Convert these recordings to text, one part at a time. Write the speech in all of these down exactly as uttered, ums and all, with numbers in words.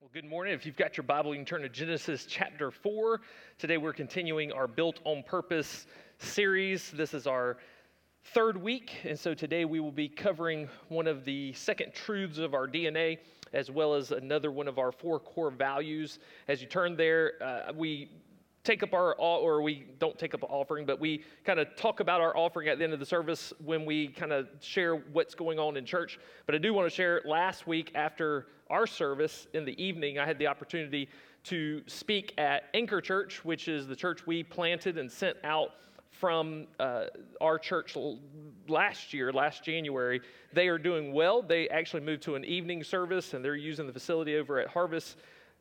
Well, good morning. If you've got your Bible, you can turn to Genesis chapter four. Today we're continuing our Built on Purpose series. This is our third week, and so today we will be covering one of the second truths of our D N A, as well as another one of our four core values. As you turn there, uh, we take up our, or we don't take up an offering, but we kind of talk about our offering at the end of the service when we kind of share what's going on in church. But I do want to share, last week after our service in the evening, I had the opportunity to speak at Anchor Church, which is the church we planted and sent out from uh, our church last year, last January. They are doing well. They actually moved to an evening service, and they're using the facility over at Harvest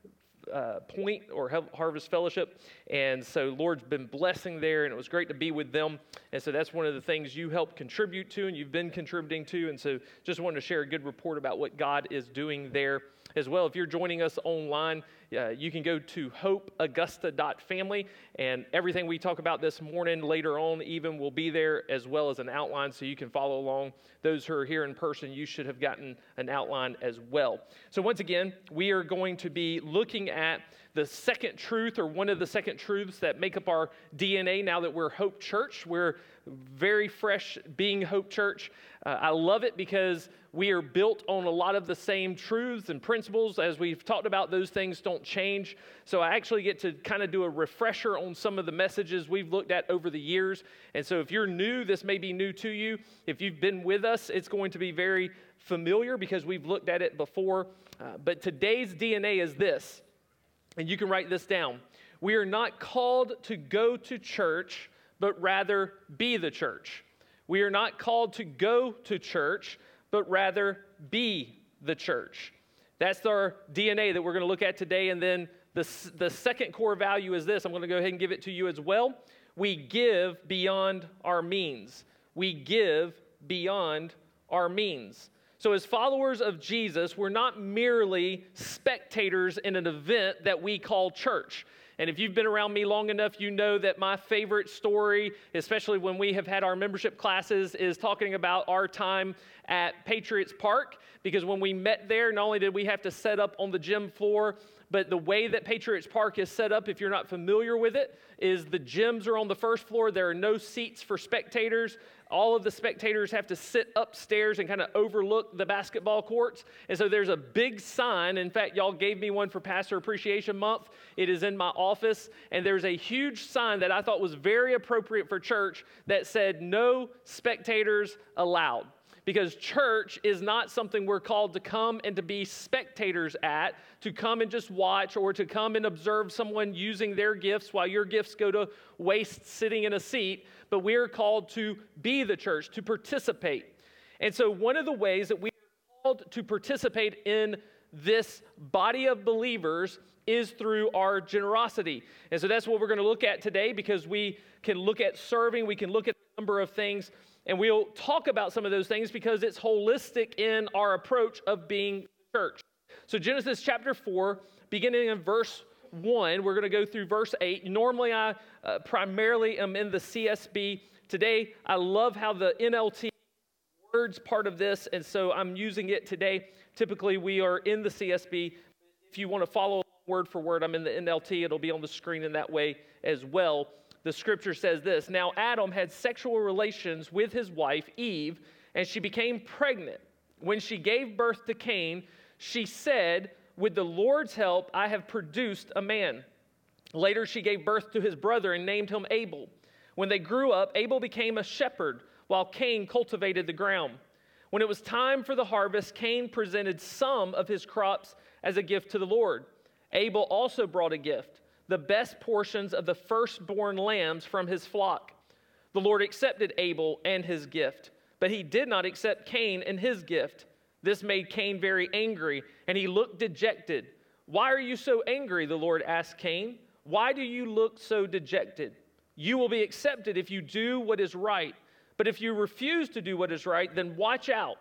Uh, Point or Harvest Fellowship, and so Lord's been blessing there, and it was great to be with them. And so that's one of the things you help contribute to, and you've been contributing to. And so just wanted to share a good report about what God is doing there as well. If you're joining us online, uh, you can go to hope augusta dot family, and everything we talk about this morning later on even will be there, as well as an outline so you can follow along. Those who are here in person, you should have gotten an outline as well. So once again, we are going to be looking at the second truth, or one of the second truths that make up our D N A now that we're Hope Church. We're very fresh being Hope Church. Uh, I love it because we are built on a lot of the same truths and principles. As we've talked about, those things don't change. So I actually get to kind of do a refresher on some of the messages we've looked at over the years. And so if you're new, this may be new to you. If you've been with us, it's going to be very familiar because we've looked at it before. Uh, but today's D N A is this, and you can write this down. We are not called to go to church, but rather be the church. We are not called to go to church, but rather be the church. That's our D N A that we're going to look at today. And then the, the second core value is this. I'm going to go ahead and give it to you as well. We give beyond our means. We give beyond our means. So as followers of Jesus, we're not merely spectators in an event that we call church. And if you've been around me long enough, you know that my favorite story, especially when we have had our membership classes, is talking about our time at Patriots Park. Because when we met there, not only did we have to set up on the gym floor, but the way that Patriots Park is set up, if you're not familiar with it, is the gyms are on the first floor. There are no seats for spectators. All of the spectators have to sit upstairs and kind of overlook the basketball courts. And so there's a big sign. In fact, y'all gave me one for Pastor Appreciation Month. It is in my office. And there's a huge sign that I thought was very appropriate for church that said, "No spectators allowed." Because church is not something we're called to come and to be spectators at, to come and just watch, or to come and observe someone using their gifts while your gifts go to waste sitting in a seat. But we are called to be the church, to participate. And so one of the ways that we are called to participate in this body of believers is through our generosity. And so that's what we're going to look at today, because we can look at serving, we can look at a number of things. And we'll talk about some of those things because it's holistic in our approach of being church. So Genesis chapter four, beginning in verse one, we're going to go through verse eight. Normally I uh, primarily am in the C S B. Today I love how the N L T words part of this, and so I'm using it today. Typically we are in the C S B. If you want to follow word for word, I'm in the N L T. It'll be on the screen in that way as well. The scripture says this: "Now Adam had sexual relations with his wife Eve, and she became pregnant. When she gave birth to Cain, she said, 'With the Lord's help, I have produced a man.' Later she gave birth to his brother and named him Abel. When they grew up, Abel became a shepherd, while Cain cultivated the ground. When it was time for the harvest, Cain presented some of his crops as a gift to the Lord. Abel also brought a gift, the best portions of the firstborn lambs from his flock. The Lord accepted Abel and his gift, but he did not accept Cain and his gift. This made Cain very angry, and he looked dejected. 'Why are you so angry?' the Lord asked Cain. 'Why do you look so dejected? You will be accepted if you do what is right. But if you refuse to do what is right, then watch out.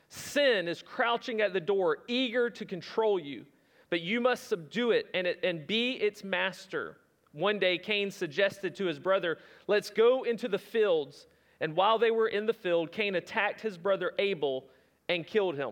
Sin is crouching at the door, eager to control you. But you must subdue it and, it and be its master.' One day Cain suggested to his brother, 'Let's go into the fields.' And while they were in the field, Cain attacked his brother Abel and killed him."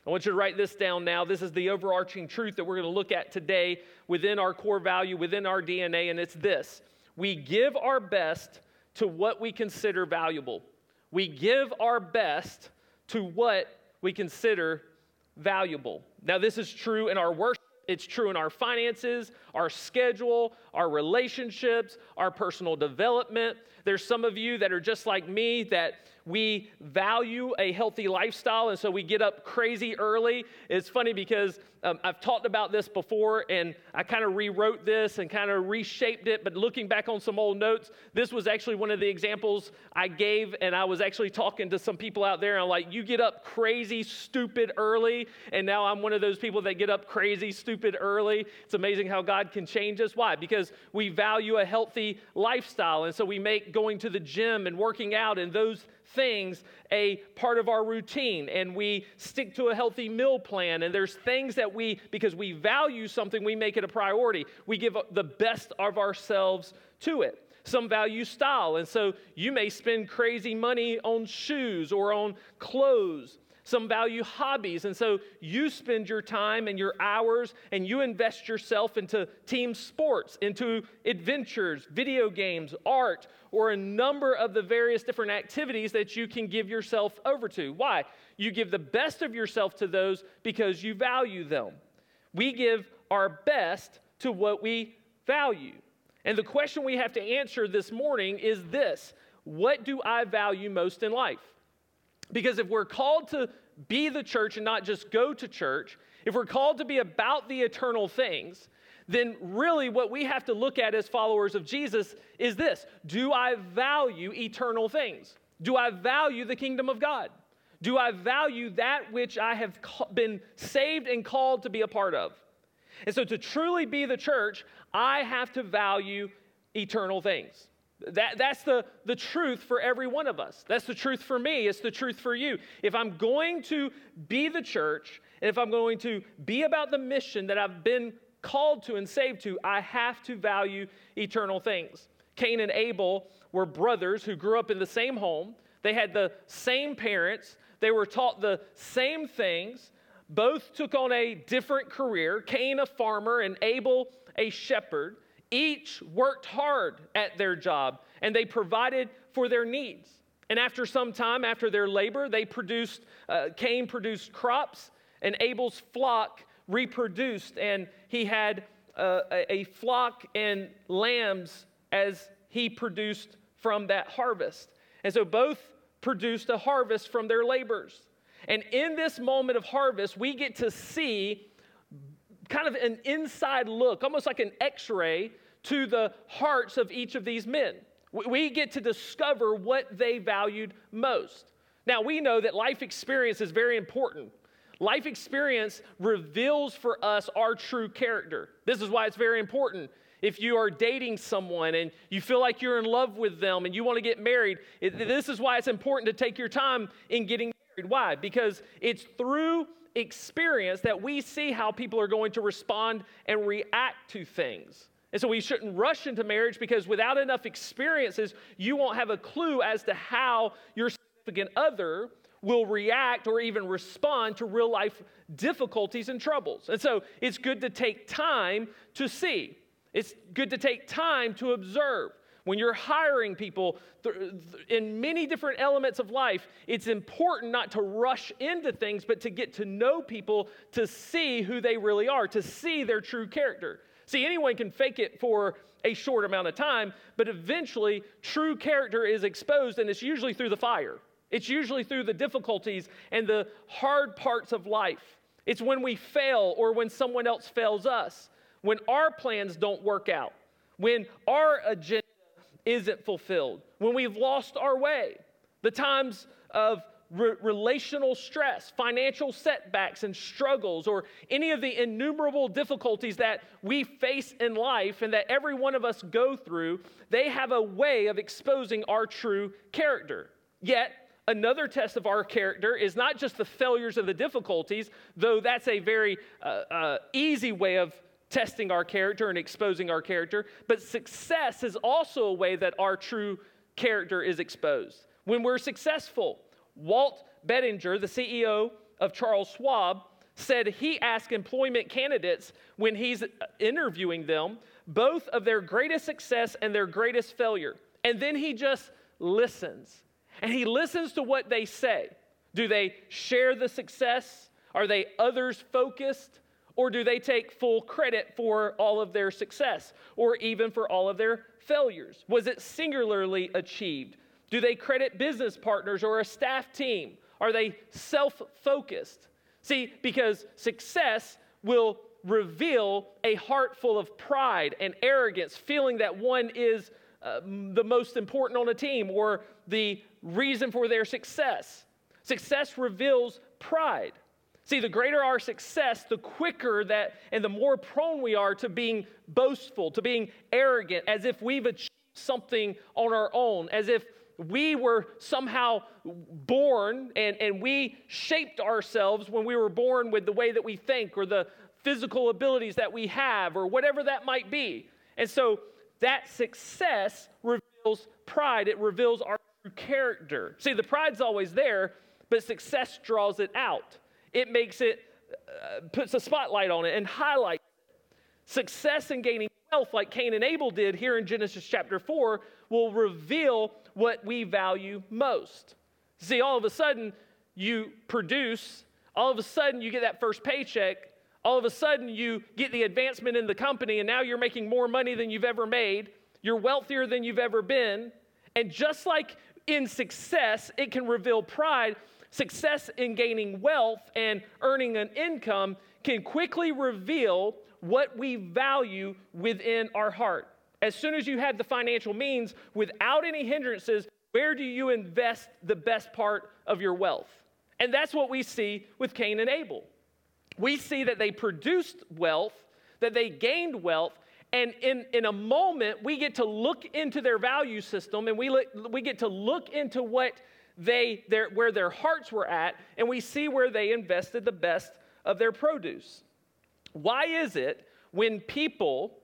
I want you to write this down now. This is the overarching truth that we're going to look at today within our core value, within our D N A, and it's this. We give our best to what we consider valuable. We give our best to what we consider valuable. Now, this is true in our worship. It's true in our finances, our schedule, our relationships, our personal development. There's some of you that are just like me, that we value a healthy lifestyle, and so we get up crazy early. It's funny because um, I've talked about this before, and I kind of rewrote this and kind of reshaped it, but looking back on some old notes, this was actually one of the examples I gave, and I was actually talking to some people out there, and I'm like, you get up crazy, stupid early, and now I'm one of those people that get up crazy, stupid early. It's amazing how God can change us. Why? Because we value a healthy lifestyle, and so we make going to the gym and working out and those things a part of our routine, and we stick to a healthy meal plan, and there's things that we, because we value something, we make it a priority. We give the best of ourselves to it. Some value style, and so you may spend crazy money on shoes or on clothes. Some value hobbies, and so you spend your time and your hours and you invest yourself into team sports, into adventures, video games, art, or a number of the various different activities that you can give yourself over to. Why? You give the best of yourself to those because you value them. We give our best to what we value. And the question we have to answer this morning is this: what do I value most in life? Because if we're called to be the church and not just go to church, if we're called to be about the eternal things, then really what we have to look at as followers of Jesus is this: do I value eternal things? Do I value the kingdom of God? Do I value that which I have been saved and called to be a part of? And so to truly be the church, I have to value eternal things. That, that's the, the truth for every one of us. That's the truth for me. It's the truth for you. If I'm going to be the church, and if I'm going to be about the mission that I've been called to and saved to, I have to value eternal things. Cain and Abel were brothers who grew up in the same home. They had the same parents. They were taught the same things. Both took on a different career. Cain, a farmer, and Abel, a shepherd. Each worked hard at their job, and they provided for their needs. And after some time, after their labor, they produced, uh, Cain produced crops, and Abel's flock reproduced, and he had uh, a, a flock and lambs as he produced from that harvest. And so both produced a harvest from their labors. And in this moment of harvest, we get to see kind of an inside look, almost like an x-ray to the hearts of each of these men. We get to discover what they valued most. Now, we know that life experience is very important. Life experience reveals for us our true character. This is why it's very important. If you are dating someone and you feel like you're in love with them and you want to get married, it, this is why it's important to take your time in getting married. Why? Because it's through experience that we see how people are going to respond and react to things. And so we shouldn't rush into marriage, because without enough experiences, you won't have a clue as to how your significant other will react or even respond to real life difficulties and troubles. And so it's good to take time to see. It's good to take time to observe. When you're hiring people th- th- in many different elements of life, it's important not to rush into things, but to get to know people, to see who they really are, to see their true character. See, anyone can fake it for a short amount of time, but eventually true character is exposed, and it's usually through the fire. It's usually through the difficulties and the hard parts of life. It's when we fail or when someone else fails us, when our plans don't work out, when our agenda isn't fulfilled, when we've lost our way, the times of re- relational stress, financial setbacks and struggles, or any of the innumerable difficulties that we face in life and that every one of us go through, they have a way of exposing our true character. Yet, another test of our character is not just the failures and the difficulties, though that's a very uh, uh, easy way of testing our character and exposing our character, but success is also a way that our true character is exposed. When we're successful, Walt Bettinger, the C E O of Charles Schwab said he asked employment candidates when he's interviewing them both of their greatest success and their greatest failure. And then he just listens. And he listens to what they say. Do they share the success? Are they others focused? Or do they take full credit for all of their success or even for all of their failures? Was it singularly achieved? Do they credit business partners or a staff team? Are they self-focused? See, because success will reveal a heart full of pride and arrogance, feeling that one is uh, the most important on a team or the reason for their success. Success reveals pride. See, the greater our success, the quicker that and the more prone we are to being boastful, to being arrogant, as if we've achieved something on our own, as if we were somehow born and, and we shaped ourselves when we were born with the way that we think or the physical abilities that we have or whatever that might be. And so that success reveals pride. It reveals our true character. See, the pride's always there, but success draws it out. It makes it, uh, puts a spotlight on it and highlights it. Success in gaining wealth, like Cain and Abel did here in Genesis chapter four, will reveal what we value most. See, all of a sudden, you produce, all of a sudden, you get that first paycheck, all of a sudden, you get the advancement in the company, and now you're making more money than you've ever made, you're wealthier than you've ever been, and just like in success, it can reveal pride. Success in gaining wealth and earning an income can quickly reveal what we value within our heart. As soon as you have the financial means, without any hindrances, where do you invest the best part of your wealth? And that's what we see with Cain and Abel. We see that they produced wealth, that they gained wealth, and in, in a moment, we get to look into their value system, and we, look, we get to look into what They, their, where their hearts were at, and we see where they invested the best of their produce. Why is it when people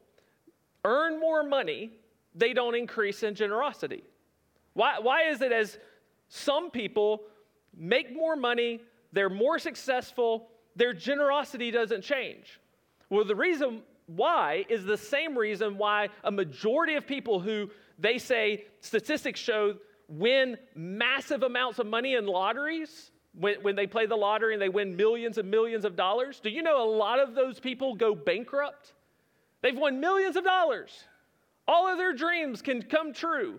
earn more money, they don't increase in generosity? Why, why is it as some people make more money, they're more successful, their generosity doesn't change? Well, the reason why is the same reason why a majority of people who they say statistics show win massive amounts of money in lotteries, when, when they play the lottery and they win millions and millions of dollars. Do you know a lot of those people go bankrupt? They've won millions of dollars. All of their dreams can come true.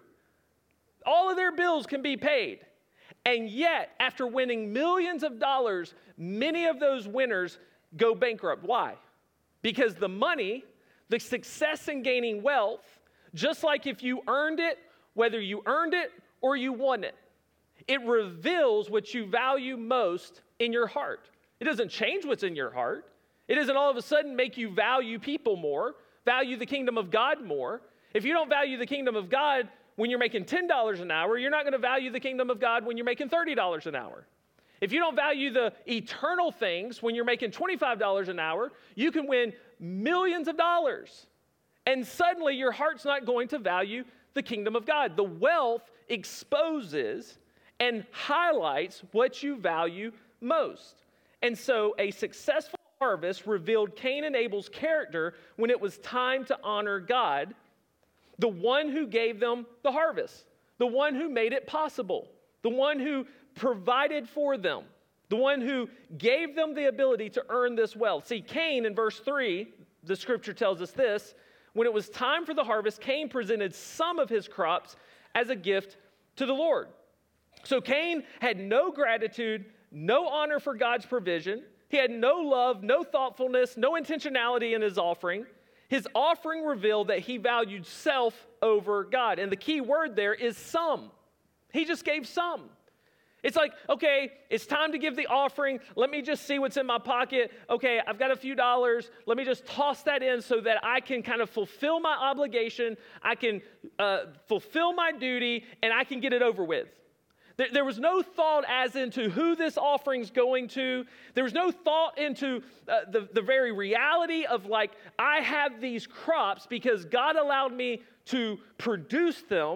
All of their bills can be paid. And yet, after winning millions of dollars, many of those winners go bankrupt. Why? Because the money, the success in gaining wealth, just like if you earned it, whether you earned it or you won it, it reveals what you value most in your heart. It doesn't change what's in your heart. It doesn't all of a sudden make you value people more, value the kingdom of God more. If you don't value the kingdom of God when you're making ten dollars an hour, you're not going to value the kingdom of God when you're making thirty dollars an hour. If you don't value the eternal things when you're making twenty-five dollars an hour, you can win millions of dollars. And suddenly your heart's not going to value the kingdom of God. The wealth exposes and highlights what you value most. And so a successful harvest revealed Cain and Abel's character when it was time to honor God, the one who gave them the harvest, the one who made it possible, the one who provided for them, the one who gave them the ability to earn this wealth. See, Cain in verse three, the scripture tells us this: when it was time for the harvest, Cain presented some of his crops as a gift to the Lord. So Cain had no gratitude, no honor for God's provision. He had no love, no thoughtfulness, no intentionality in his offering. His offering revealed that he valued self over God. And the key word there is some. He just gave some. It's like, okay, it's time to give the offering. Let me just see what's in my pocket. Okay, I've got a few dollars. Let me just toss that in so that I can kind of fulfill my obligation. I can uh, fulfill my duty, and I can get it over with. There, there was no thought as into who this offering's going to. There was no thought into uh, the, the very reality of like, I have these crops because God allowed me to produce them.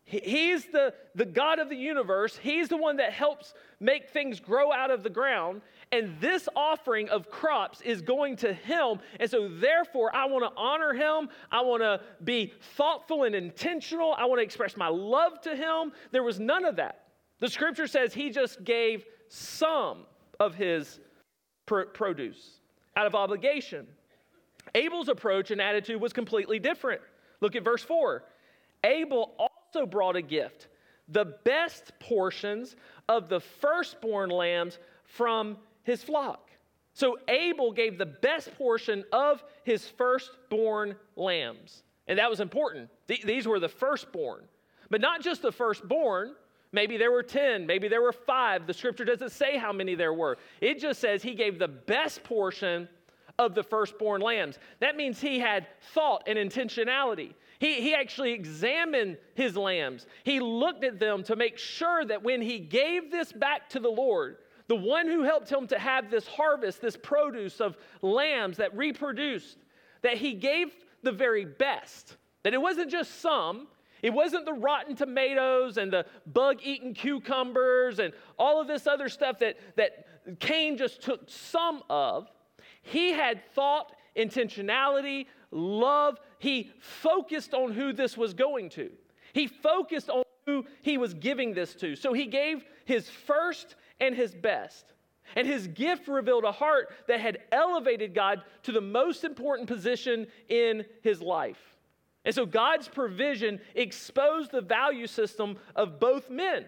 He, he's the, the God of the universe. He's the one that helps make things grow out of the ground. And this offering of crops is going to him. And so therefore, I want to honor him. I want to be thoughtful and intentional. I want to express my love to him. There was none of that. The scripture says he just gave some of his pr- produce out of obligation. Abel's approach and attitude was completely different. Look at verse four. Abel also brought a gift, the best portions of the firstborn lambs from his flock. So Abel gave the best portion of his firstborn lambs. And that was important. Th- these were the firstborn. But not just the firstborn. Maybe there were ten, maybe there were five. The scripture doesn't say how many there were. It just says he gave the best portion of the firstborn lambs. That means he had thought and intentionality. He, he actually examined his lambs. He looked at them to make sure that when he gave this back to the Lord, the one who helped him to have this harvest, this produce of lambs that reproduced, that he gave the very best. That it wasn't just some. It wasn't the rotten tomatoes and the bug-eaten cucumbers and all of this other stuff that, that Cain just took some of. He had thought, intentionality, love. He focused on who this was going to. He focused on who he was giving this to. So he gave his first and his best. And his gift revealed a heart that had elevated God to the most important position in his life. And so God's provision exposed the value system of both men.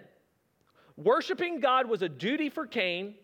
Worshiping God was a duty for Cain.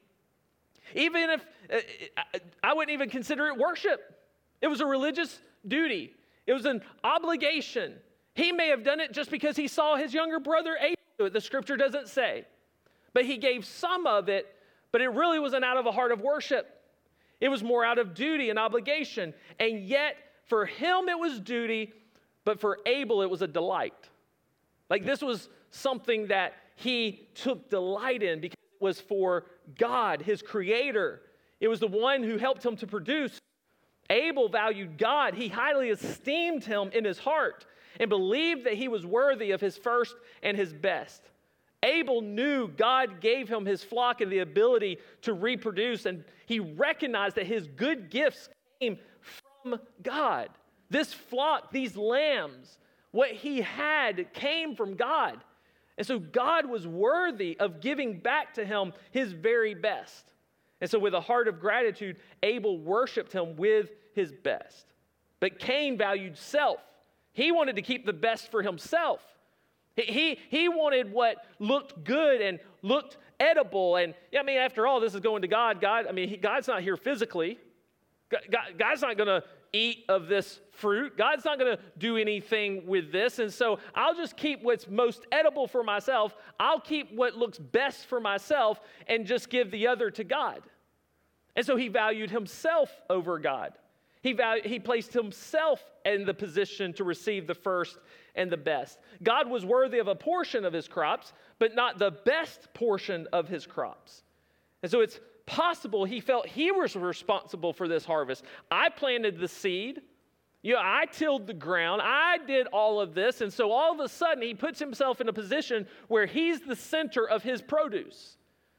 Even if, uh, I wouldn't even consider it worship. It was a religious duty. It was an obligation. He may have done it just because he saw his younger brother Abel do it. The scripture doesn't say. But he gave some of it, but it really wasn't out of a heart of worship. It was more out of duty and obligation. And yet, for him it was duty, but for Abel, it was a delight. Like this was something that he took delight in because it was for God, his creator. It was the one who helped him to produce. Abel valued God. He highly esteemed him in his heart and believed that he was worthy of his first and his best. Abel knew God gave him his flock and the ability to reproduce, and he recognized that his good gifts came from God. This flock, these lambs, what he had came from God. And so God was worthy of giving back to him his very best. And so with a heart of gratitude, Abel worshiped him with his best. But Cain valued self. He wanted to keep the best for himself. He, he, he wanted what looked good and looked edible. And I mean, after all, this is going to God. God, I mean, he, God's not here physically. God, God's not going to eat of this fruit. God's not going to do anything with this. And so I'll just keep what's most edible for myself. I'll keep what looks best for myself and just give the other to God. And so he valued himself over God. He, valued, he placed himself in the position to receive the first and the best. God was worthy of a portion of his crops, but not the best portion of his crops. And so it's possible he felt he was responsible for this harvest. I planted the seed. You know, I tilled the ground. I did all of this. And so all of a sudden, he puts himself in a position where he's the center of his produce.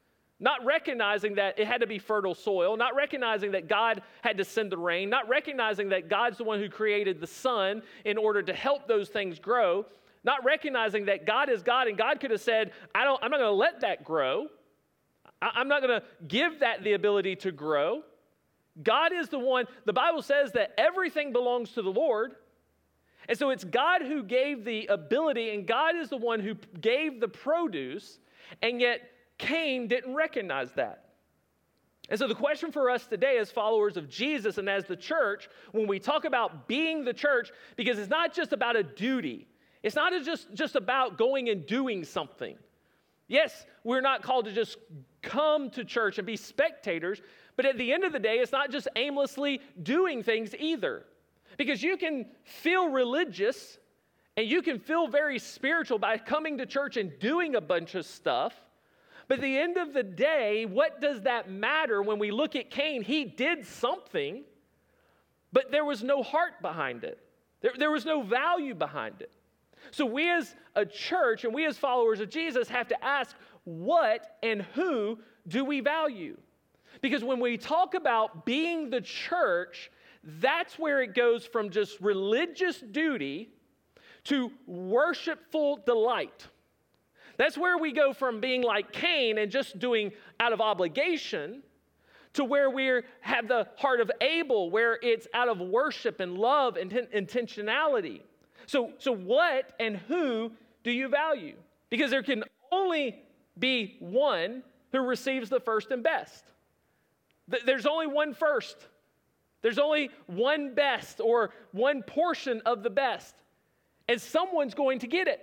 Not recognizing that it had to be fertile soil, not recognizing that God had to send the rain, not recognizing that God's the one who created the sun in order to help those things grow, not recognizing that God is God and God could have said, I don't, I'm not going to let that grow. I'm not going to give that the ability to grow. God is the one, the Bible says that everything belongs to the Lord. And so it's God who gave the ability, and God is the one who gave the produce, and yet Cain didn't recognize that. And so the question for us today as followers of Jesus and as the church, when we talk about being the church, because it's not just about a duty. It's not just, just about going and doing something. Yes, we're not called to just come to church and be spectators, but at the end of the day, it's not just aimlessly doing things either. Because you can feel religious and you can feel very spiritual by coming to church and doing a bunch of stuff. But at the end of the day, what does that matter when we look at Cain? He did something, but there was no heart behind it. There, there was no value behind it. So we as a church and we as followers of Jesus have to ask, what and who do we value? Because when we talk about being the church, that's where it goes from just religious duty to worshipful delight. That's where we go from being like Cain and just doing out of obligation to where we have the heart of Abel, where it's out of worship and love and intentionality. So, so what and who do you value? Because there can only be one who receives the first and best. There's only one first. There's only one best or one portion of the best. And someone's going to get it.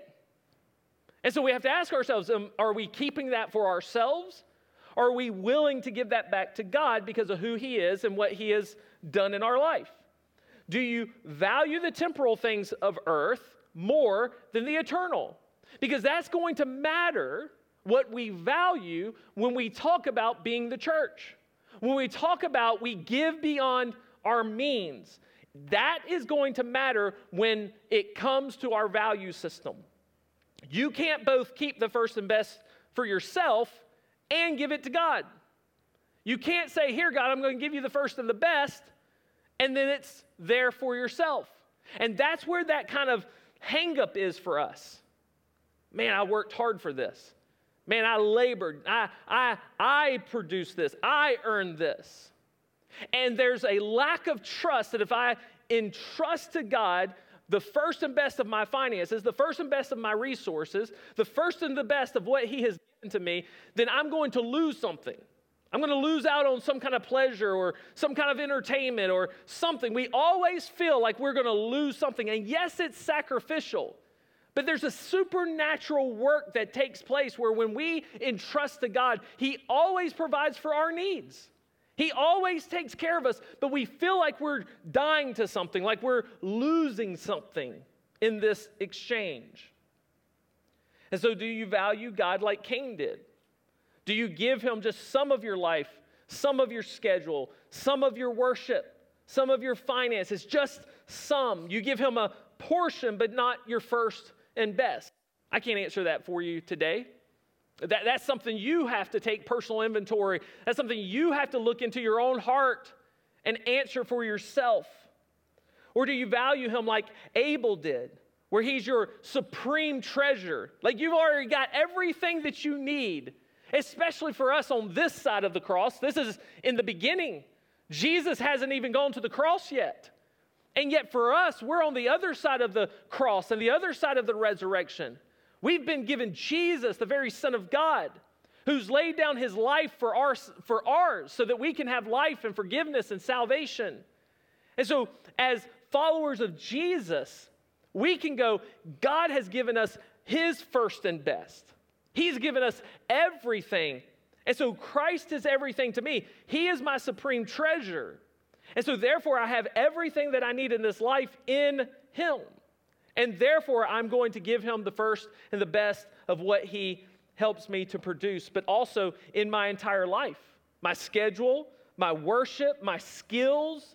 And so we have to ask ourselves, um, are we keeping that for ourselves? Or are we willing to give that back to God because of who He is and what He has done in our life? Do you value the temporal things of earth more than the eternal? Because that's going to matter what we value when we talk about being the church. When we talk about we give beyond our means, that is going to matter when it comes to our value system. You can't both keep the first and best for yourself and give it to God. You can't say, here, God, I'm going to give you the first and the best, and then it's there for yourself. And that's where that kind of hang-up is for us. Man, I worked hard for this. Man, I labored. I, I, I produced this. I earned this. And there's a lack of trust that if I entrust to God the first and best of my finances, the first and best of my resources, the first and the best of what He has given to me, then I'm going to lose something. I'm going to lose out on some kind of pleasure or some kind of entertainment or something. We always feel like we're going to lose something. And yes, it's sacrificial. But there's a supernatural work that takes place where when we entrust to God, He always provides for our needs. He always takes care of us, but we feel like we're dying to something, like we're losing something in this exchange. And so do you value God like Cain did? Do you give Him just some of your life, some of your schedule, some of your worship, some of your finances, just some? You give Him a portion, but not your first and best. I can't answer that for you today. That, that's something you have to take personal inventory. That's something you have to look into your own heart and answer for yourself. Or do you value Him like Abel did, where he's your supreme treasure? Like you've already got everything that you need, especially for us on this side of the cross. This is in the beginning. Jesus hasn't even gone to the cross yet. And yet for us, we're on the other side of the cross and the other side of the resurrection. We've been given Jesus, the very Son of God, who's laid down His life for, our, for ours so that we can have life and forgiveness and salvation. And so as followers of Jesus, we can go, God has given us His first and best. He's given us everything. And so Christ is everything to me. He is my supreme treasure. And so therefore I have everything that I need in this life in Him. And therefore, I'm going to give Him the first and the best of what He helps me to produce, but also in my entire life. My schedule, my worship, my skills.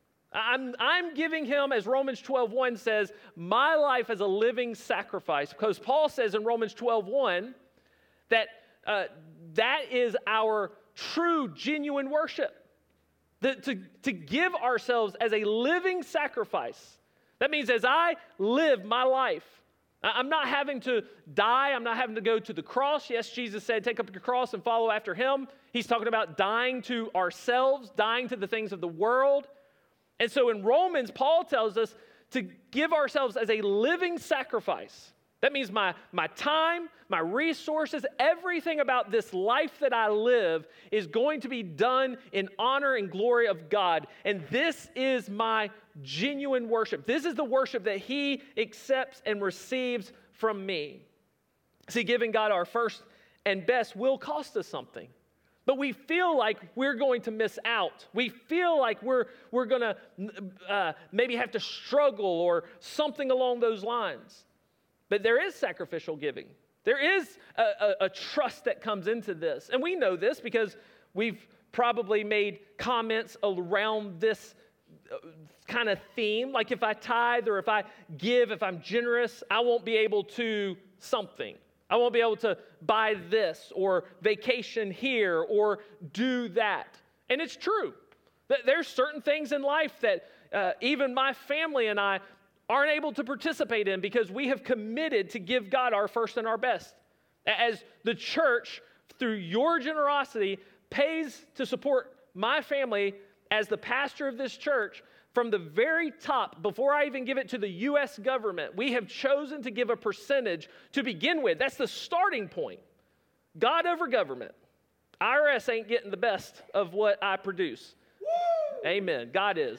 I'm, I'm giving Him, as Romans twelve one says, my life as a living sacrifice. Because Paul says in Romans twelve one that uh, that is our true, genuine worship. The, to, to give ourselves as a living sacrifice. That means as I live my life, I'm not having to die. I'm not having to go to the cross. Yes, Jesus said, take up your cross and follow after Him. He's talking about dying to ourselves, dying to the things of the world. And so in Romans, Paul tells us to give ourselves as a living sacrifice. That means my, my time, my resources, everything about this life that I live is going to be done in honor and glory of God. And this is my genuine worship. This is the worship that He accepts and receives from me. See, giving God our first and best will cost us something. But we feel like we're going to miss out. We feel like we're, we're going to uh, maybe have to struggle or something along those lines. But there is sacrificial giving. There is a, a, a trust that comes into this. And we know this because we've probably made comments around this kind of theme. Like if I tithe or if I give, if I'm generous, I won't be able to something. I won't be able to buy this or vacation here or do that. And it's true. There's certain things in life that uh, even my family and I aren't able to participate in because we have committed to give God our first and our best. As the church, through your generosity, pays to support my family as the pastor of this church, from the very top, before I even give it to the U S government, we have chosen to give a percentage to begin with. That's the starting point. God over government. I R S ain't getting the best of what I produce. Woo! Amen. God is.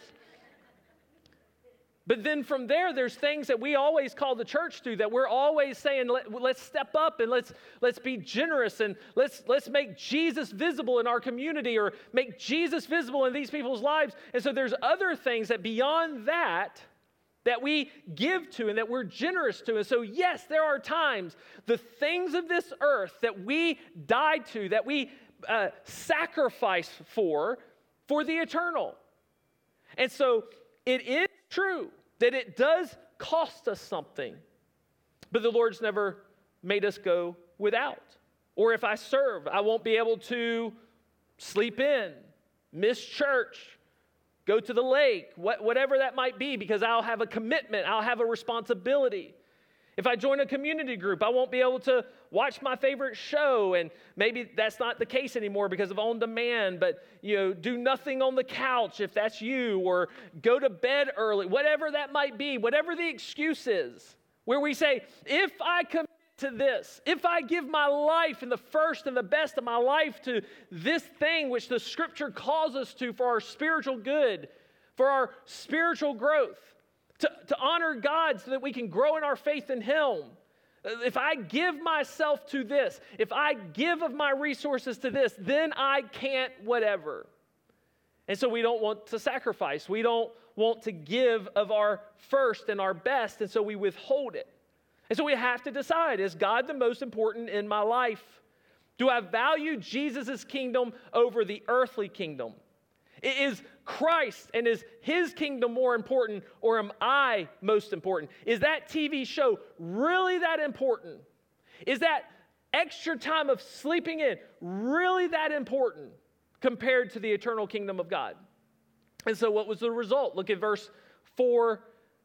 But then from there, there's things that we always call the church to, that we're always saying, Let, let's step up and let's let's be generous and let's let's make Jesus visible in our community or make Jesus visible in these people's lives. And so there's other things that beyond that, that we give to and that we're generous to. And so yes, there are times, the things of this earth that we die to, that we uh, sacrifice for, for the eternal. And so it is true that it does cost us something, but the Lord's never made us go without. Or if I serve, I won't be able to sleep in, miss church, go to the lake, what, whatever that might be, because I'll have a commitment, I'll have a responsibility. If I join a community group, I won't be able to watch my favorite show, and maybe that's not the case anymore because of on demand, but you know, do nothing on the couch if that's you, or go to bed early, whatever that might be, whatever the excuse is, where we say, if I commit to this, if I give my life and the first and the best of my life to this thing which the Scripture calls us to for our spiritual good, for our spiritual growth, To, to honor God so that we can grow in our faith in Him. If I give myself to this, if I give of my resources to this, then I can't whatever. And so we don't want to sacrifice. We don't want to give of our first and our best, and so we withhold it. And so we have to decide, is God the most important in my life? Do I value Jesus' kingdom over the earthly kingdom? Is Christ and is His kingdom more important, or am I most important? Is that T V show really that important? Is that extra time of sleeping in really that important compared to the eternal kingdom of God? And so what was the result? Look at verse four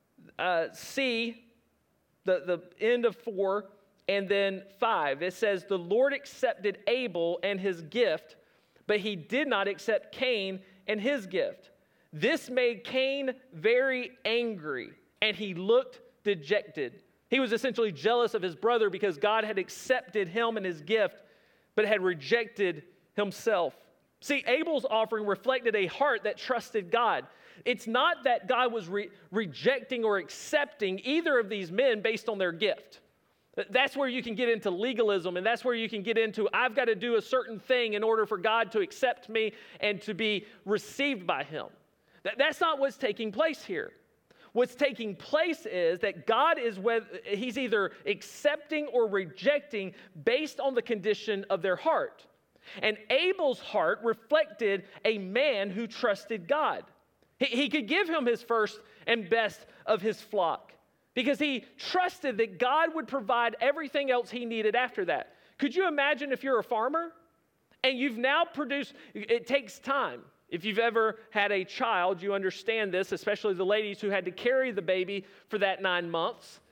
uh, C, the, the end of four, and then five. It says, the Lord accepted Abel and his gift, but He did not accept Cain and his gift. This made Cain very angry, and he looked dejected. He was essentially jealous of his brother because God had accepted him and his gift, but had rejected himself. See, Abel's offering reflected a heart that trusted God. It's not that God was re- rejecting or accepting either of these men based on their gift. That's where you can get into legalism, and that's where you can get into, I've got to do a certain thing in order for God to accept me and to be received by Him. That, that's not what's taking place here. What's taking place is that God is, whether, He's either accepting or rejecting based on the condition of their heart. And Abel's heart reflected a man who trusted God. He, he could give him his first and best of his flock, because he trusted that God would provide everything else he needed after that. Could you imagine if you're a farmer and you've now produced, it takes time. If you've ever had a child, you understand this, especially the ladies who had to carry the baby for that nine months.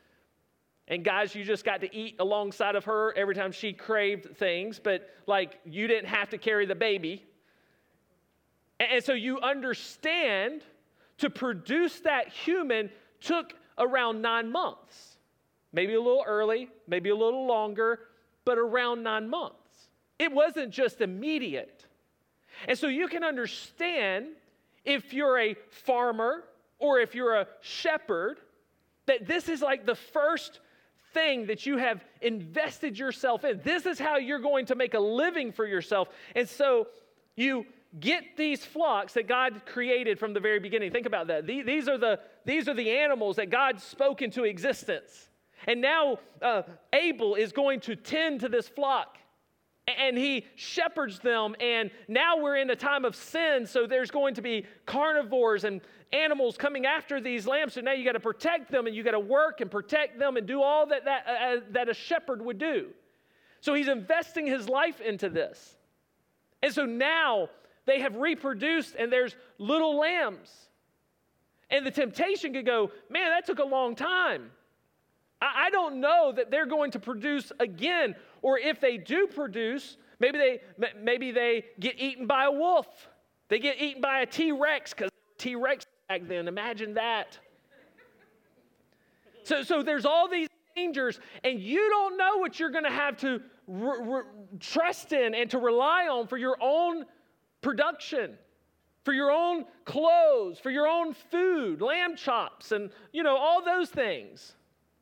And guys, you just got to eat alongside of her every time she craved things, but like you didn't have to carry the baby. And so you understand, to produce that human took around nine months. Maybe a little early, maybe a little longer, but around nine months. It wasn't just immediate. And so you can understand, if you're a farmer or if you're a shepherd, that this is like the first thing that you have invested yourself in. This is how you're going to make a living for yourself. And so you get these flocks that God created from the very beginning. Think about that. These are the, these are the animals that God spoke into existence. And now uh, Abel is going to tend to this flock. and he shepherds them, and now we're in a time of sin, so there's going to be carnivores and animals coming after these lambs, so now you got to protect them, and you got to work and protect them and do all that, that, uh, that a shepherd would do. So he's investing his life into this. And so now they have reproduced, and there's little lambs. And the temptation could go, man, that took a long time. I, I don't know that they're going to produce again, or if they do produce, maybe they maybe they get eaten by a wolf. They get eaten by a T-Rex, because T-Rex back then. Imagine that. So, so there's all these dangers, and you don't know what you're going to have to re- re- trust in and to rely on for your own production, for your own clothes, for your own food, lamb chops, and, you know, all those things.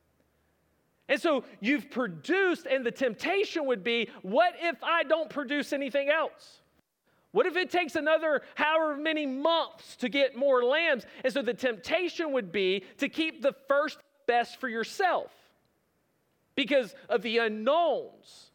And so you've produced, and the temptation would be, what if I don't produce anything else? What if it takes another however many months to get more lambs? And so the temptation would be to keep the first best for yourself because of the unknowns.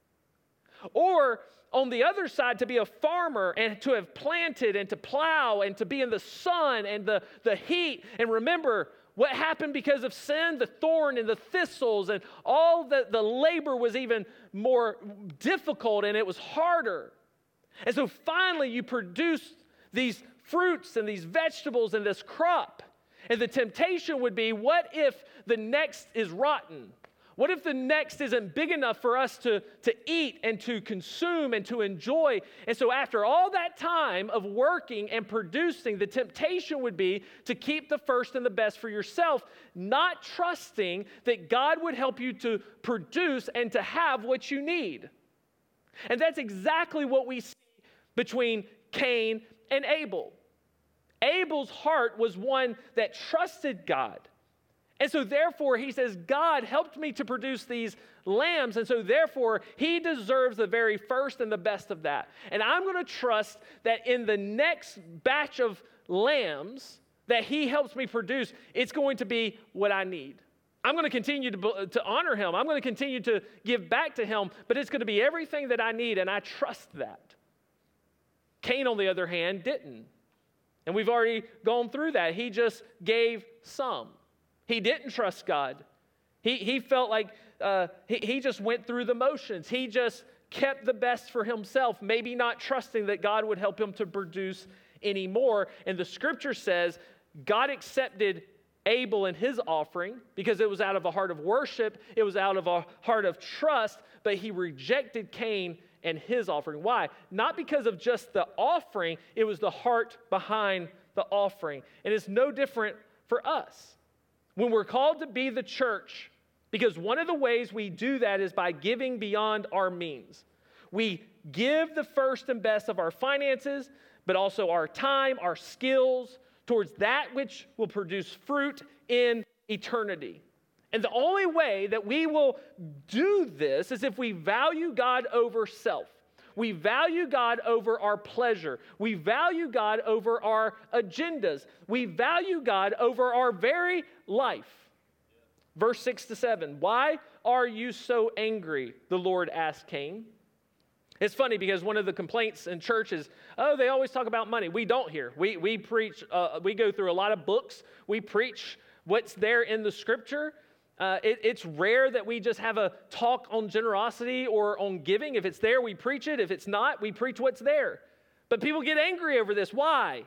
Or on the other side, to be a farmer and to have planted and to plow and to be in the sun and the, the heat. And remember, what happened because of sin? The thorn and the thistles and all the, the labor was even more difficult, and it was harder. And so finally you produce these fruits and these vegetables and this crop. And the temptation would be, what if the next is rotten? What if the next isn't big enough for us to, to eat and to consume and to enjoy? And so after all that time of working and producing, the temptation would be to keep the first and the best for yourself, not trusting that God would help you to produce and to have what you need. And that's exactly what we see between Cain and Abel. Abel's heart was one that trusted God. And so therefore he says, God helped me to produce these lambs, and so therefore he deserves the very first and the best of that. And I'm going to trust that in the next batch of lambs that he helps me produce, it's going to be what I need. I'm going to continue to, to honor him. I'm going to continue to give back to him, but it's going to be everything that I need, and I trust that. Cain, on the other hand, didn't. And we've already gone through that. He just gave some. He didn't trust God. He, he felt like uh, he, he just went through the motions. He just kept the best for himself, maybe not trusting that God would help him to produce anymore. And the scripture says God accepted Abel and his offering because it was out of a heart of worship. It was out of a heart of trust, but he rejected Cain and his offering. Why? Not because of just the offering. It was the heart behind the offering. And it's no different for us. When we're called to be the church, because one of the ways we do that is by giving beyond our means. We give the first and best of our finances, but also our time, our skills, towards that which will produce fruit in eternity. And the only way that we will do this is if we value God over self. We value God over our pleasure. We value God over our agendas. We value God over our very life. Verse six to seven, why are you so angry? The Lord asked Cain. It's funny because one of the complaints in church is, oh, they always talk about money. We don't here. We, we preach, uh, we go through a lot of books. We preach what's there in the scripture. Uh, it, it's rare that we just have a talk on generosity or on giving. If it's there, we preach it. If it's not, we preach what's there. But people get angry over this. Why?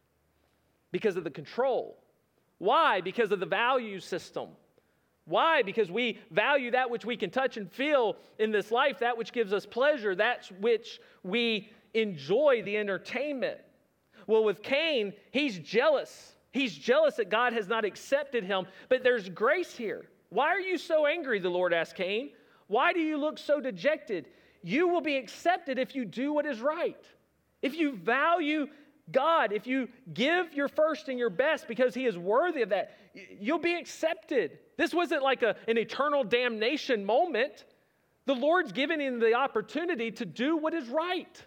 Because of the control. Why? Because of the value system. Why? Because we value that which we can touch and feel in this life, that which gives us pleasure, that which we enjoy, the entertainment. Well, with Cain, he's jealous. He's jealous that God has not accepted him, but there's grace here. Why are you so angry, the Lord asked Cain? Why do you look so dejected? You will be accepted if you do what is right. If you value God, if you give your first and your best because he is worthy of that, you'll be accepted. This wasn't like a, an eternal damnation moment. The Lord's given him the opportunity to do what is right.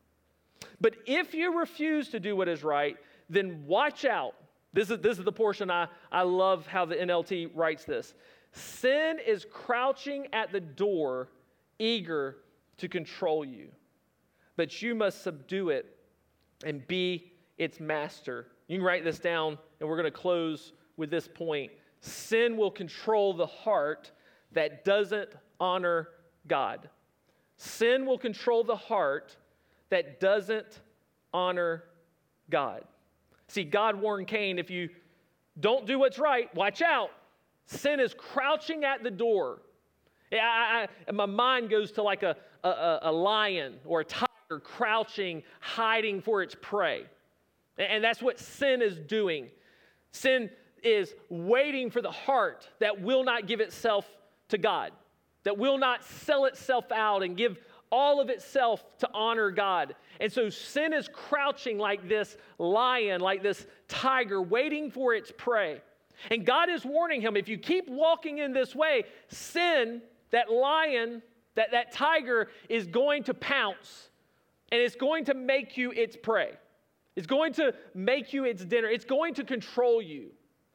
But if you refuse to do what is right, then watch out. This is, this is the portion I, I love how the N L T writes this. Sin is crouching at the door, eager to control you, but you must subdue it and be its master. You can write this down, and we're going to close with this point. Sin will control the heart that doesn't honor God. Sin will control the heart that doesn't honor God. See, God warned Cain, if you don't do what's right, watch out. Sin is crouching at the door. I, I, I, my mind goes to like a, a, a lion or a tiger crouching, hiding for its prey. And that's what sin is doing. Sin is waiting for the heart that will not give itself to God, that will not sell itself out and give all of itself to honor God. And so sin is crouching like this lion, like this tiger, waiting for its prey. And God is warning him, if you keep walking in this way, sin, that lion, that, that tiger is going to pounce, and it's going to make you its prey. It's going to make you its dinner. It's going to control you.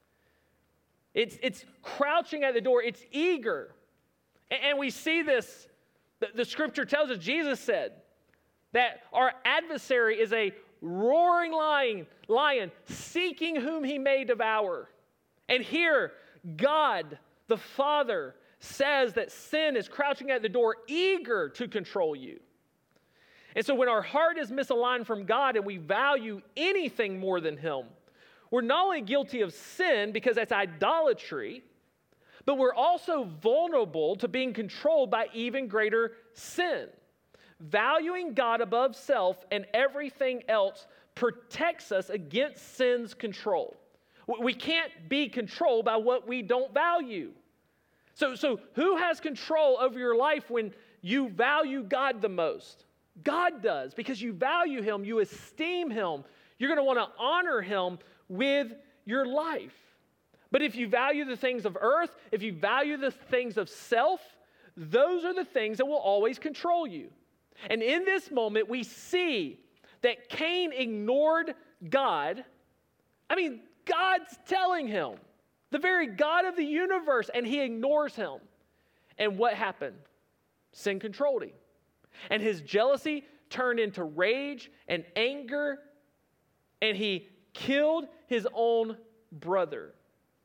It's, it's crouching at the door. It's eager. And, and we see this. The, the scripture tells us, Jesus said, that our adversary is a roaring lion, lion seeking whom he may devour. And here, God, the Father, says that sin is crouching at the door, eager to control you. And so when our heart is misaligned from God and we value anything more than Him, we're not only guilty of sin because that's idolatry, but we're also vulnerable to being controlled by even greater sin. Valuing God above self and everything else protects us against sin's control. We can't be controlled by what we don't value. So, so who has control over your life when you value God the most? God does, because you value Him, you esteem Him. You're going to want to honor Him with your life. But if you value the things of earth, if you value the things of self, those are the things that will always control you. And in this moment, we see that Cain ignored God. I mean, God's telling him, the very God of the universe, and he ignores him. And what happened? Sin controlled him. And his jealousy turned into rage and anger, and he killed his own brother.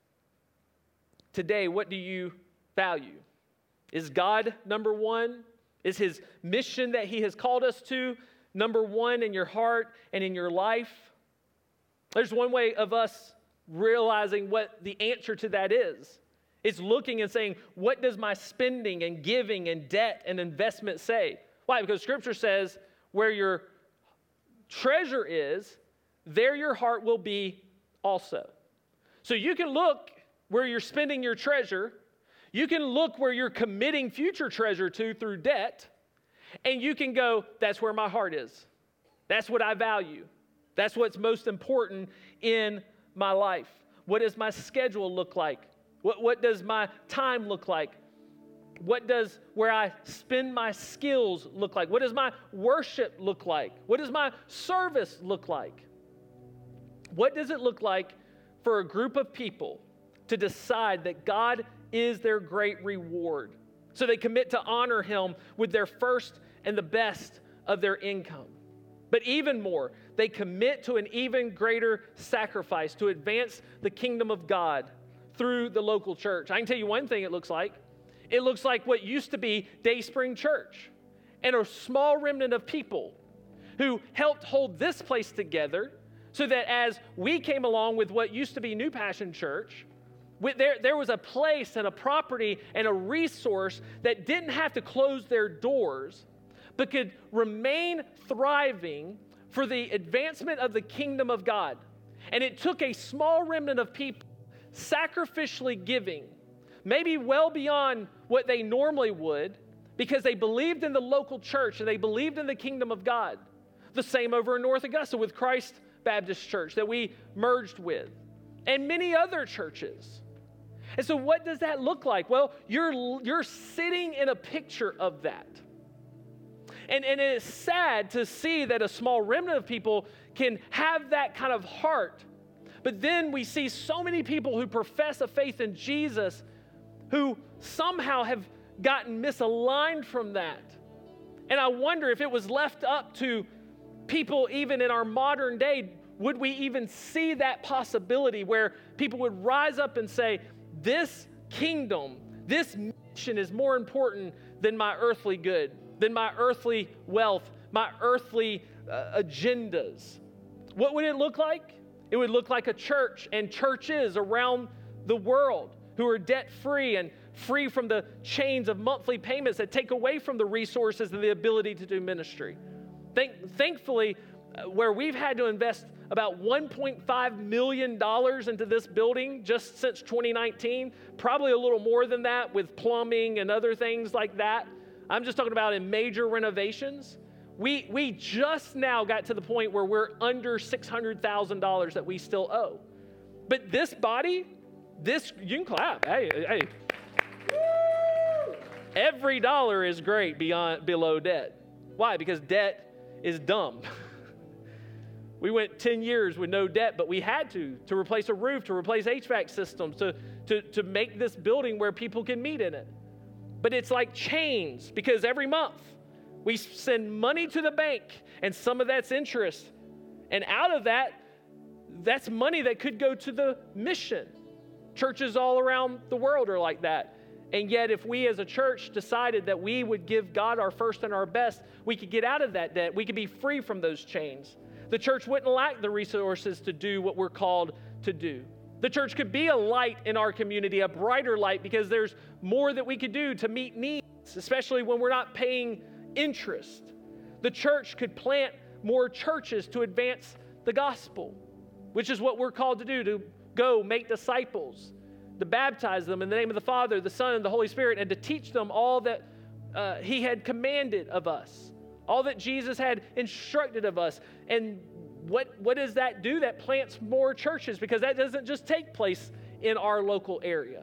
Today, what do you value? Is God number one? Is His mission that He has called us to number one in your heart and in your life? There's one way of us realizing what the answer to that is. It's looking and saying, what does my spending and giving and debt and investment say? Why? Because Scripture says, where your treasure is, there your heart will be also. So you can look where you're spending your treasure. You can look where you're committing future treasure to through debt, and you can go, that's where my heart is. That's what I value. That's what's most important in my life. What does my schedule look like? What, what does my time look like? What does where I spend my skills look like? What does my worship look like? What does my service look like? What does it look like for a group of people to decide that God is their great reward? So they commit to honor Him with their first and the best of their income. But even more, they commit to an even greater sacrifice to advance the kingdom of God through the local church. I can tell you one thing it looks like. It looks like what used to be Dayspring Church, and a small remnant of people who helped hold this place together so that as we came along with what used to be New Passion Church, There, there was a place and a property and a resource that didn't have to close their doors, but could remain thriving for the advancement of the kingdom of God. And it took a small remnant of people sacrificially giving, maybe well beyond what they normally would, because they believed in the local church and they believed in the kingdom of God. The same over in North Augusta with Christ Baptist Church that we merged with, and many other churches. And so what does that look like? Well, you're, you're sitting in a picture of that. And, and it is sad to see that a small remnant of people can have that kind of heart. But then we see so many people who profess a faith in Jesus who somehow have gotten misaligned from that. And I wonder if it was left up to people even in our modern day, would we even see that possibility where people would rise up and say, this kingdom, this mission is more important than my earthly good, than my earthly wealth, my earthly uh, agendas. What would it look like? It would look like a church and churches around the world who are debt-free and free from the chains of monthly payments that take away from the resources and the ability to do ministry. Thank, thankfully, uh, where we've had to invest about one point five million dollars into this building just since twenty nineteen, probably a little more than that with plumbing and other things like that. I'm just talking about in major renovations. We, we just now got to the point where we're under six hundred thousand dollars that we still owe. But this body, this, you can clap. Hey, hey. Woo! Every dollar is great beyond below debt. Why? Because debt is dumb. We went ten years with no debt, but we had to, to replace a roof, to replace H V A C systems, to, to, to make this building where people can meet in it. But it's like chains, because every month we send money to the bank, and some of that's interest. And out of that, that's money that could go to the mission. Churches all around the world are like that. And yet, if we as a church decided that we would give God our first and our best, we could get out of that debt. We could be free from those chains. The church wouldn't lack the resources to do what we're called to do. The church could be a light in our community, a brighter light, because there's more that we could do to meet needs, especially when we're not paying interest. The church could plant more churches to advance the gospel, which is what we're called to do, to go make disciples, to baptize them in the name of the Father, the Son, and the Holy Spirit, and to teach them all that uh, He had commanded of us, all that Jesus had instructed of us. And what, what does that do? That plants more churches, because that doesn't just take place in our local area.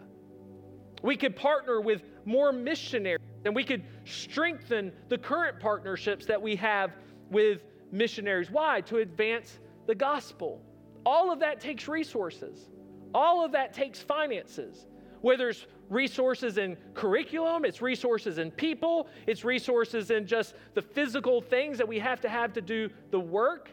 We could partner with more missionaries, and we could strengthen the current partnerships that we have with missionaries. Why? To advance the gospel. All of that takes resources. All of that takes finances. Whether it's resources in curriculum, it's resources in people, it's resources in just the physical things that we have to have to do the work.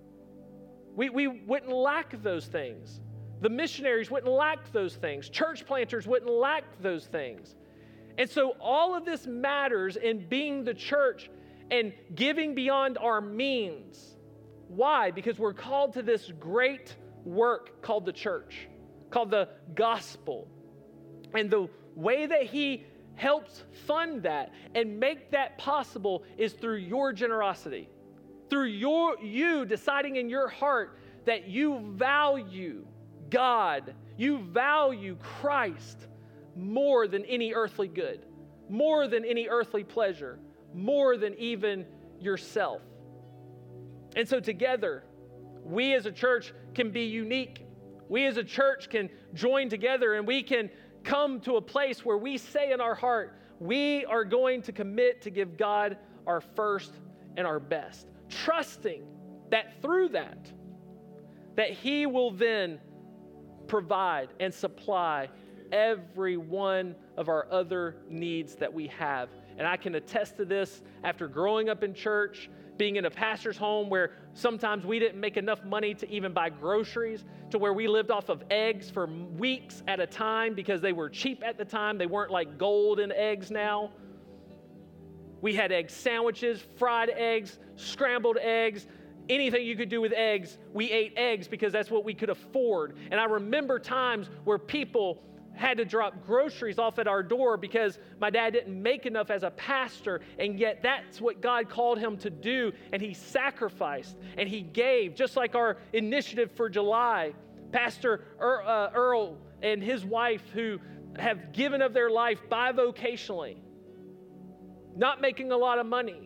We, we wouldn't lack those things. The missionaries wouldn't lack those things. Church planters wouldn't lack those things. And so all of this matters in being the church and giving beyond our means. Why? Because we're called to this great work called the church, called the gospel. And the way that He helps fund that and make that possible is through your generosity, through your you deciding in your heart that you value God, you value Christ more than any earthly good, more than any earthly pleasure, more than even yourself. And so together, we as a church can be unique. We as a church can join together, and we can come to a place where we say in our heart, we are going to commit to give God our first and our best, trusting that through that, that He will then provide and supply every one of our other needs that we have. And I can attest to this after growing up in church, being in a pastor's home where sometimes we didn't make enough money to even buy groceries, to where we lived off of eggs for weeks at a time because they were cheap at the time. They weren't like golden eggs now. We had egg sandwiches, fried eggs, scrambled eggs, anything you could do with eggs. We ate eggs because that's what we could afford. And I remember times where people had to drop groceries off at our door because my dad didn't make enough as a pastor, and yet that's what God called him to do, and he sacrificed and he gave, just like our initiative for July. Pastor er, uh, Earl and his wife, who have given of their life bivocationally, not making a lot of money.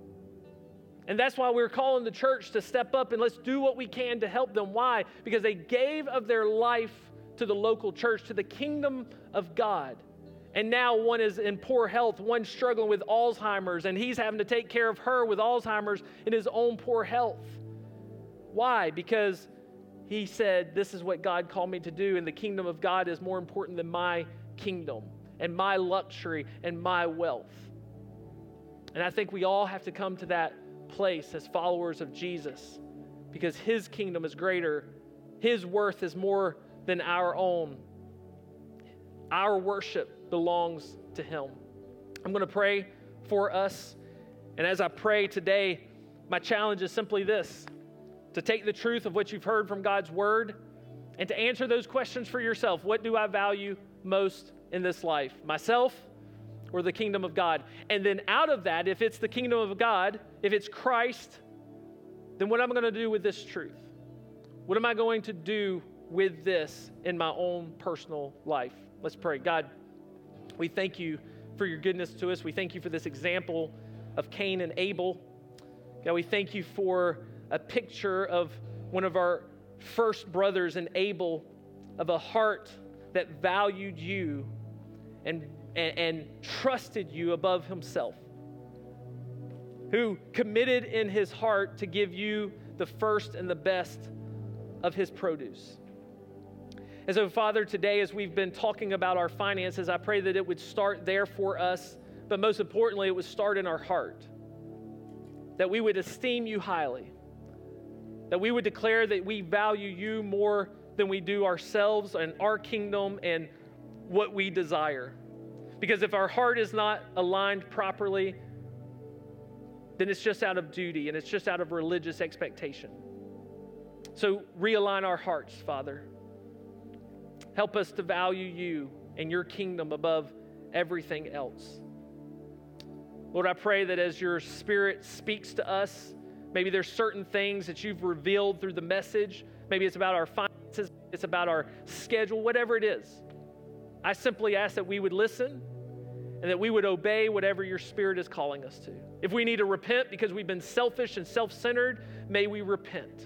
And that's why we're calling the church to step up and let's do what we can to help them. Why? Because they gave of their life to the local church, to the kingdom of God. And now one is in poor health, one struggling with Alzheimer's, and he's having to take care of her with Alzheimer's in his own poor health. Why? Because he said, this is what God called me to do, and the kingdom of God is more important than my kingdom and my luxury and my wealth. And I think we all have to come to that place as followers of Jesus, because his kingdom is greater. His worth is more than our own. Our worship belongs to him. I'm going to pray for us. And as I pray today, my challenge is simply this: to take the truth of what you've heard from God's word and to answer those questions for yourself. What do I value most in this life? Myself or the kingdom of God? And then out of that, if it's the kingdom of God, if it's Christ, then what am I going to do with this truth? What am I going to do with this in my own personal life? Let's pray. God, we thank you for your goodness to us. We thank you for this example of Cain and Abel. God, we thank you for a picture of one of our first brothers in Abel, of a heart that valued you and, and, and trusted you above himself, who committed in his heart to give you the first and the best of his produce. And so, Father, today as we've been talking about our finances, I pray that it would start there for us, but most importantly, it would start in our heart, that we would esteem you highly, that we would declare that we value you more than we do ourselves and our kingdom and what we desire. Because if our heart is not aligned properly, then it's just out of duty and it's just out of religious expectation. So realign our hearts, Father. Help us to value you and your kingdom above everything else. Lord, I pray that as your Spirit speaks to us, maybe there's certain things that you've revealed through the message. Maybe it's about our finances, it's about our schedule, whatever it is. I simply ask that we would listen and that we would obey whatever your Spirit is calling us to. If we need to repent because we've been selfish and self-centered, may we repent.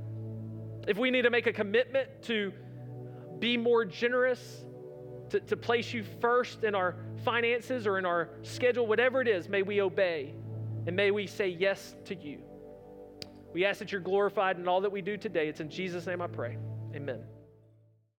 If we need to make a commitment to be more generous, to, to place you first in our finances or in our schedule, whatever it is, may we obey and may we say yes to you. We ask that you're glorified in all that we do today. It's in Jesus' name I pray. Amen.